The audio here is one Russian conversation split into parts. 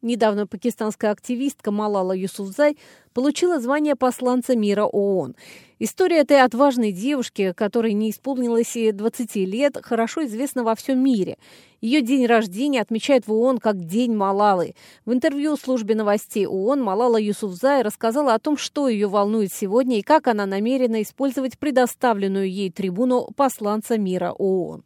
Недавно пакистанская активистка Малала Юсуфзай получила звание посланца мира ООН. История этой отважной девушки, которой не исполнилось и 20 лет, хорошо известна во всем мире. Ее день рождения отмечают в ООН как День Малалы. В интервью службе новостей ООН Малала Юсуфзай рассказала о том, что ее волнует сегодня и как она намерена использовать предоставленную ей трибуну посланца мира ООН.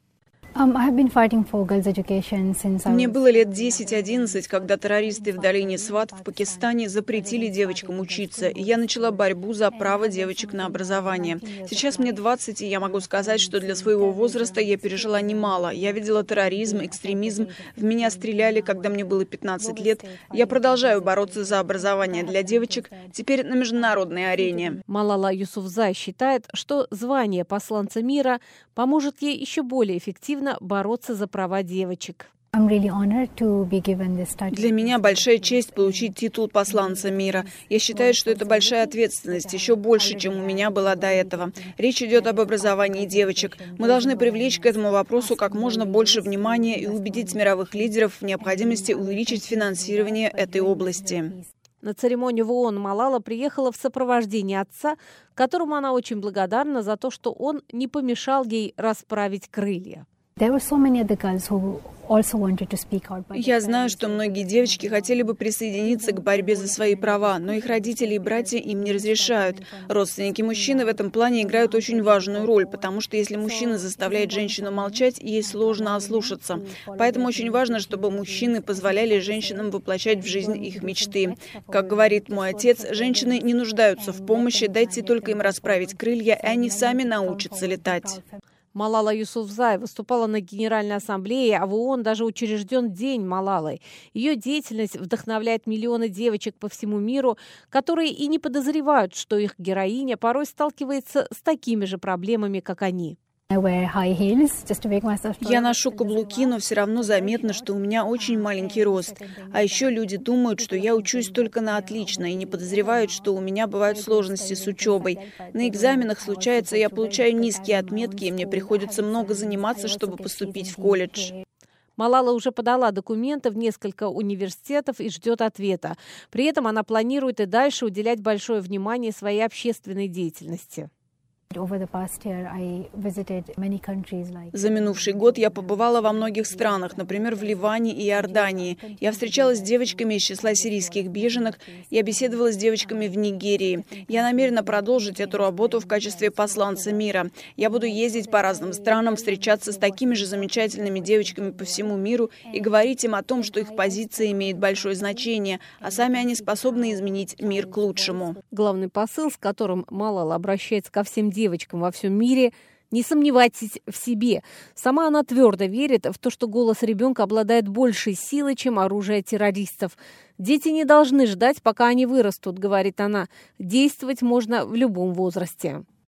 Мне было лет 10-11, когда террористы в долине Сват в Пакистане запретили девочкам учиться, и я начала борьбу за право девочек на образование. Сейчас мне 20, и я могу сказать, что для своего возраста я пережила немало. Я видела терроризм, экстремизм, в меня стреляли, когда мне было 15 лет. Я продолжаю бороться за образование для девочек, теперь на международной арене. Малала Юсуфзай считает, что звание посланца мира поможет ей еще более эффективно бороться за права девочек. Для меня большая честь получить титул посланца мира. Я считаю, что это большая ответственность, еще больше, чем у меня была до этого. Речь идет об образовании девочек. Мы должны привлечь к этому вопросу как можно больше внимания и убедить мировых лидеров в необходимости увеличить финансирование этой области. На церемонию в ООН Малала приехала в сопровождении отца, которому она очень благодарна за то, что он не помешал ей расправить крылья. Я знаю, что многие девочки хотели бы присоединиться к борьбе за свои права, но их родители и братья им не разрешают. Родственники мужчины в этом плане играют очень важную роль, потому что если мужчина заставляет женщину молчать, ей сложно ослушаться. Поэтому очень важно, чтобы мужчины позволяли женщинам воплощать в жизнь их мечты. Как говорит мой отец, женщины не нуждаются в помощи, дайте только им расправить крылья, и они сами научатся летать. Малала Юсуфзай выступала на Генеральной ассамблее, а в ООН даже учрежден День Малалы. Ее деятельность вдохновляет миллионы девочек по всему миру, которые и не подозревают, что их героиня порой сталкивается с такими же проблемами, как они. Я ношу каблуки, но все равно заметно, что у меня очень маленький рост. А еще люди думают, что я учусь только на отлично и не подозревают, что у меня бывают сложности с учебой. На экзаменах случается, я получаю низкие отметки, и мне приходится много заниматься, чтобы поступить в колледж. Малала уже подала документы в несколько университетов и ждет ответа. При этом она планирует и дальше уделять большое внимание своей общественной деятельности. За минувший год я побывала во многих странах, например, в Ливане и Иордании. Я встречалась с девочками из числа сирийских беженок, я беседовала с девочками в Нигерии. Я намерена продолжить эту работу в качестве посланца мира. Я буду ездить по разным странам, встречаться с такими же замечательными девочками по всему миру и говорить им о том, что их позиция имеет большое значение, а сами они способны изменить мир к лучшему. Главный посыл, с которым Малала обращается ко всем девочкам во всем мире: не сомневайтесь в себе. Сама она твердо верит в то, что голос ребенка обладает большей силой, чем оружие террористов. Дети не должны ждать, пока они вырастут, говорит она. Действовать можно в любом возрасте.